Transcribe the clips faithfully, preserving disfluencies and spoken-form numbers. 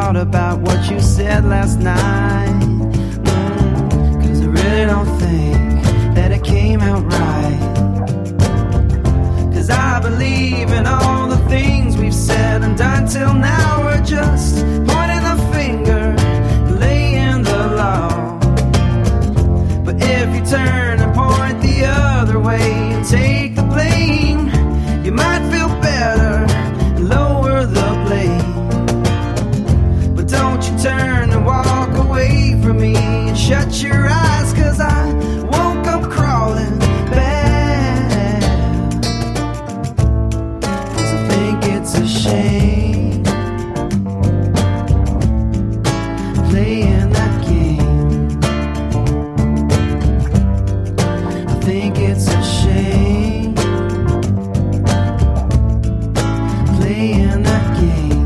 thought about what you said last night? Mm, Cause I really don't think that it came out right. Cause I believe in all the things we've said and done till now. We're just pointing the finger, laying the law. But if you turn and point the other way and take the blame, you might feel better and lower the blame. But don't you turn and walk away from me and shut your eyes, cause I woke up crawling back. Cause I think it's a shame playing that game. I think it's a shame playing that game.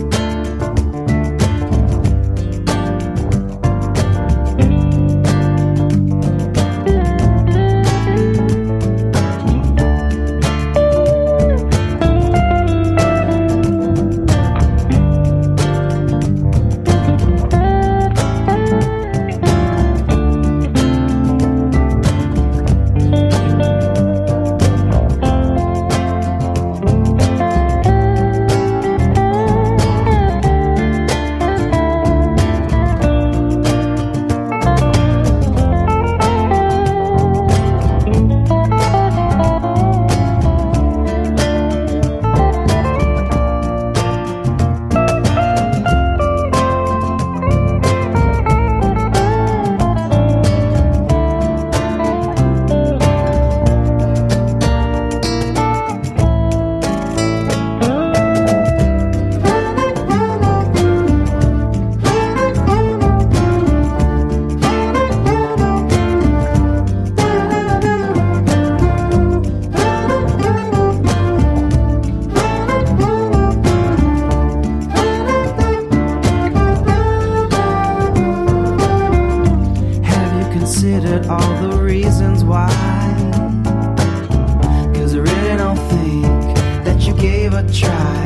Considered all the reasons why? Cause I really don't think that you gave a try.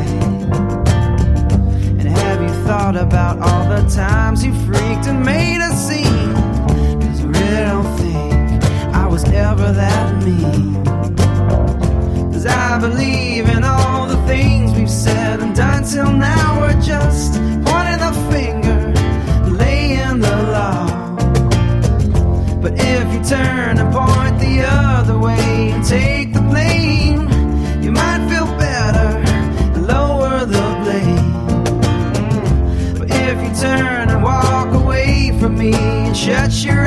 And have you thought about all the times you freaked and made a scene? Cause I really don't think I was ever that mean. Cause I believe in all the things we've said and done till now. We're just pointing the finger, laying the law. But if you turn and point the other way and take the blame, you might feel better and lower the blame. But if you turn and walk away from me and shut your